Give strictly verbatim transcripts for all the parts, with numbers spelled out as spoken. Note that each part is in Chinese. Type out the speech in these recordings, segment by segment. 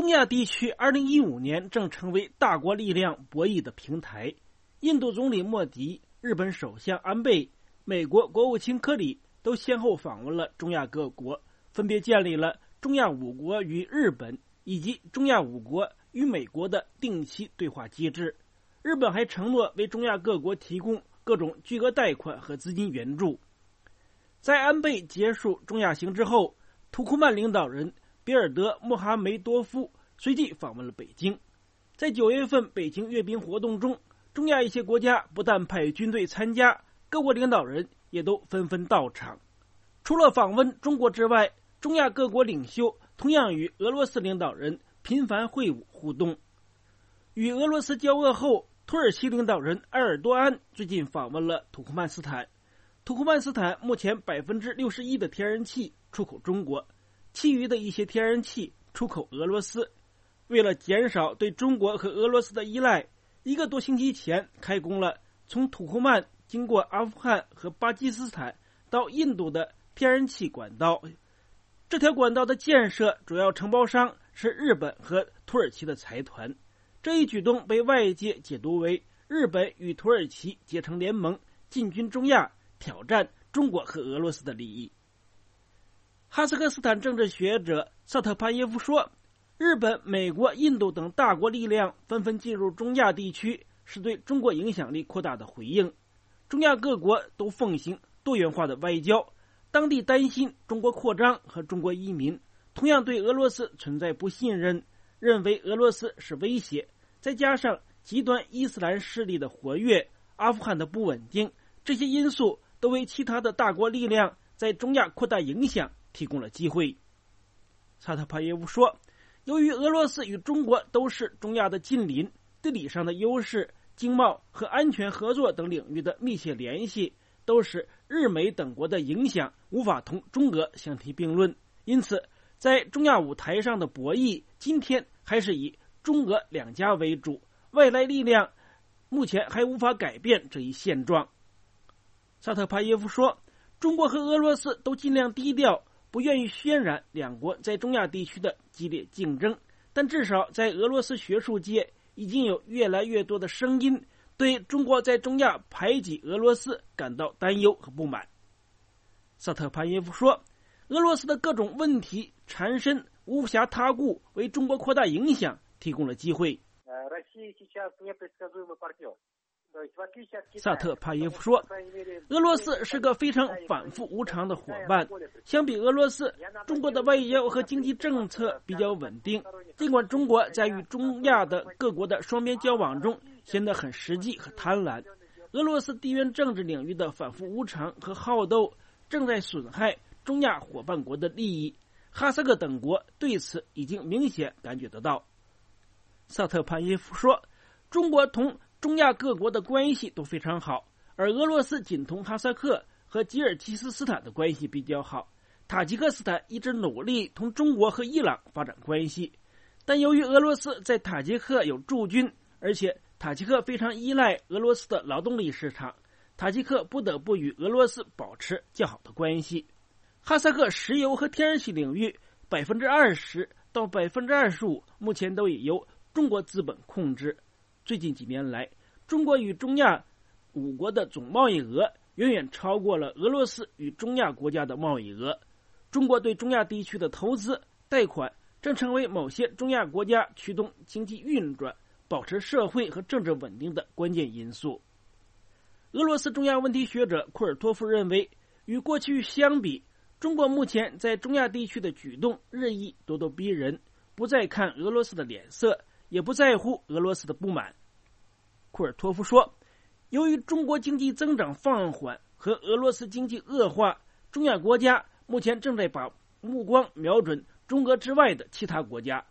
中亚地区二零一五年正成为大国力量博弈的平台。印度总理莫迪、日本首相安倍、美国国务卿柯里都先后访问了中亚各国，分别建立了中亚五国与日本以及中亚五国与美国的定期对话机制。日本还承诺为中亚各国提供各种巨额贷款和资金援助。在安倍结束中亚行之后，土库曼领导人比尔德·穆哈梅多夫随即访问了北京。在九月份北京阅兵活动中，中亚一些国家不但派军队参加，各国领导人也都纷纷到场。除了访问中国之外，中亚各国领袖同样与俄罗斯领导人频繁会晤互动。与俄罗斯交恶后，土耳其领导人埃尔多安最近访问了土库曼斯坦。土库曼斯坦目前 百分之六十一 的天然气出口中国，其余的一些天然气出口俄罗斯。为了减少对中国和俄罗斯的依赖，一个多星期前开工了从土库曼经过阿富汗和巴基斯坦到印度的天然气管道。这条管道的建设主要承包商是日本和土耳其的财团。这一举动被外界解读为日本与土耳其结成联盟，进军中亚，挑战中国和俄罗斯的利益。哈萨克斯坦政治学者萨特帕耶夫说，日本、美国、印度等大国力量纷纷进入中亚地区，是对中国影响力扩大的回应。中亚各国都奉行多元化的外交，当地担心中国扩张和中国移民，同样对俄罗斯存在不信任，认为俄罗斯是威胁。再加上极端伊斯兰势力的活跃、阿富汗的不稳定，这些因素都为其他的大国力量在中亚扩大影响提供了机会。萨特帕耶夫说，由于俄罗斯与中国都是中亚的近邻，地理上的优势、经贸和安全合作等领域的密切联系，都使日美等国的影响无法同中俄相提并论。因此，在中亚舞台上的博弈，今天还是以中俄两家为主，外来力量目前还无法改变这一现状。萨特帕耶夫说，中国和俄罗斯都尽量低调，不愿意渲染两国在中亚地区的激烈竞争，但至少在俄罗斯学术界已经有越来越多的声音对中国在中亚排挤俄罗斯感到担忧和不满。萨特帕耶夫说，俄罗斯的各种问题缠身，无暇他顾，为中国扩大影响提供了机会。萨特帕耶夫说，俄罗斯是个非常反复无常的伙伴，相比俄罗斯，中国的外交和经济政策比较稳定。尽管中国在与中亚的各国的双边交往中显得很实际和贪婪，俄罗斯地缘政治领域的反复无常和好斗正在损害中亚伙伴国的利益。哈萨克等国对此已经明显感觉得到。萨特潘耶夫说，中国同中亚各国的关系都非常好，而俄罗斯仅同哈萨克和吉尔吉斯斯坦的关系比较好。塔吉克斯坦一直努力同中国和伊朗发展关系，但由于俄罗斯在塔吉克有驻军，而且塔吉克非常依赖俄罗斯的劳动力市场，塔吉克不得不与俄罗斯保持较好的关系。哈萨克石油和天然气领域 百分之二十 到 百分之二十五 目前都已由中国资本控制。最近几年来，中国与中亚五国的总贸易额远远超过了俄罗斯与中亚国家的贸易额。中国对中亚地区的投资、贷款正成为某些中亚国家驱动经济运转、保持社会和政治稳定的关键因素。俄罗斯中亚问题学者库尔托夫认为，与过去相比，中国目前在中亚地区的举动日益咄咄逼人，不再看俄罗斯的脸色，也不在乎俄罗斯的不满。库尔托夫说，由于中国经济增长放缓和俄罗斯经济恶化，中亚国家目前正在把目光瞄准中俄之外的其他国家。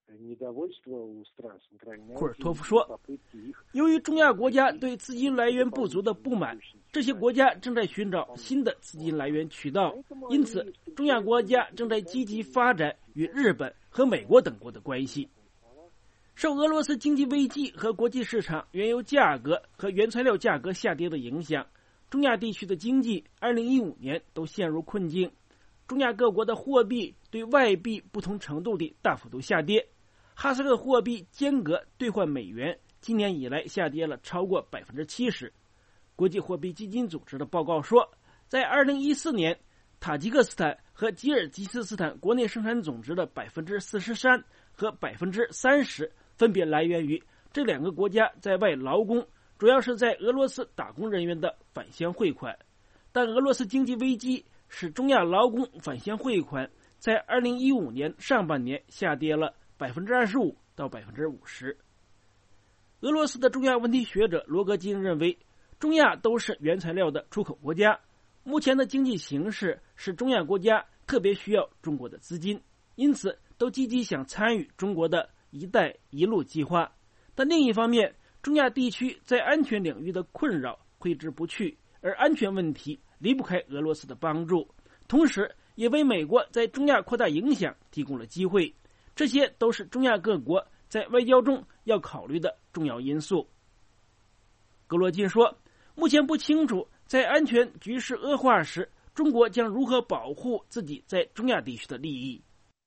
库尔托夫说，由于中亚国家对资金来源不足的不满，这些国家正在寻找新的资金来源渠道，因此中亚国家正在积极发展与日本和美国等国的关系。受俄罗斯经济危机和国际市场原油价格和原材料价格下跌的影响，中亚地区的经济二零一五年都陷入困境。中亚各国的货币对外币不同程度地大幅度下跌。 哈萨克货币间隔兑换美元今年以来下跌了超过百分之七十。国际货币基金组织的报告说，在二零一四年，塔吉克斯坦和吉尔吉斯斯坦国内生产总值的百分之四十三和百分之三十分别来源于这两个国家在外劳工，主要是在俄罗斯打工人员的返乡汇款。但俄罗斯经济危机使中亚劳工返乡汇款在二零一五年上半年下跌了百分之二十五到百分之五十。俄罗斯的中亚问题学者罗格金认为，中亚都是原材料的出口国家，目前的经济形势使中亚国家特别需要中国的资金，因此都积极想参与中国的一带一路计划。但另一方面，中亚地区在安全领域的困扰挥之不去，而安全问题离不开俄罗斯的帮助，同时也为美国在中亚扩大影响提供了机会。这些都是中亚各国在外交中要考虑的重要因素。格罗金说，目前不清楚在安全局势恶化时，中国将如何保护自己在中亚地区的利益。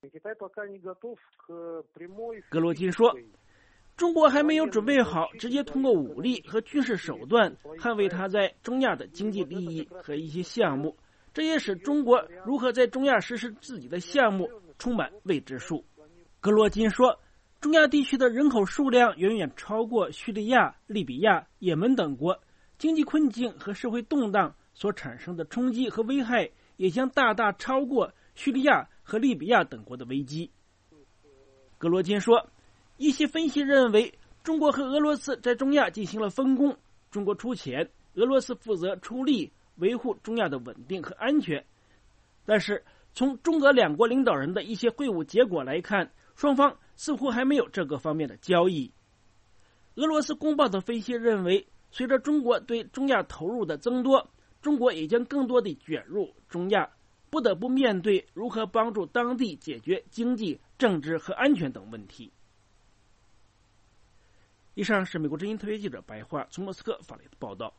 格罗金说，中国还没有准备好直接通过武力和军事手段捍卫它在中亚的经济利益和一些项目，这也使中国如何在中亚实施自己的项目充满未知数。格罗金说，中亚地区的人口数量远远超过叙利亚、利比亚、也门等国，经济困境和社会动荡所产生的冲击和危害也将大大超过叙利亚和利比亚等国的危机。格罗金说，一些分析认为，中国和俄罗斯在中亚进行了分工，中国出钱，俄罗斯负责出力维护中亚的稳定和安全。但是从中俄两国领导人的一些会晤结果来看，双方似乎还没有这个方面的交易。俄罗斯公报的分析认为，随着中国对中亚投入的增多，中国也将更多地卷入中亚，不得不面对如何帮助当地解决经济、政治和安全等问题。以上是美国之音特约记者白桦从莫斯科发来的报道。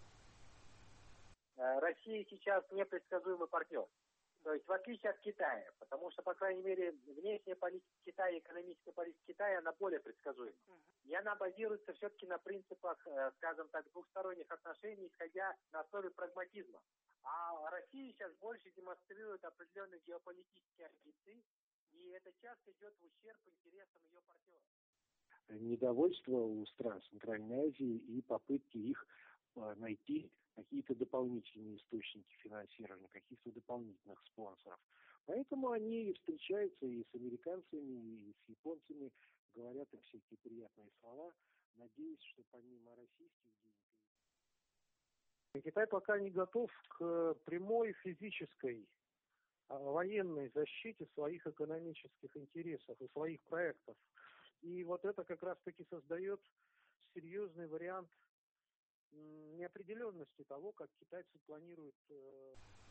То есть в отличие от Китая, потому что, по крайней мере, внешняя политика Китая, экономическая политика Китая, она более предсказуема. И она базируется все-таки на принципах, скажем так, двухсторонних отношений, исходя на основе прагматизма. А Россия сейчас больше демонстрирует определенные геополитические амбиции, и это часто идет в ущерб интересам ее партнеров. Недовольство у стран Центральной Азии и попытки их найти какие-то дополнительные источники финансирования, каких-то дополнительных спонсоров. Поэтому они встречаются и с американцами, и с японцами, говорят им всякие приятные слова, надеясь, что помимо российских денег... Китай пока не готов к прямой физической военной защите своих экономических интересов и своих проектов. И вот это как раз-таки создает серьезный вариант неопределенности того, как китайцы планируют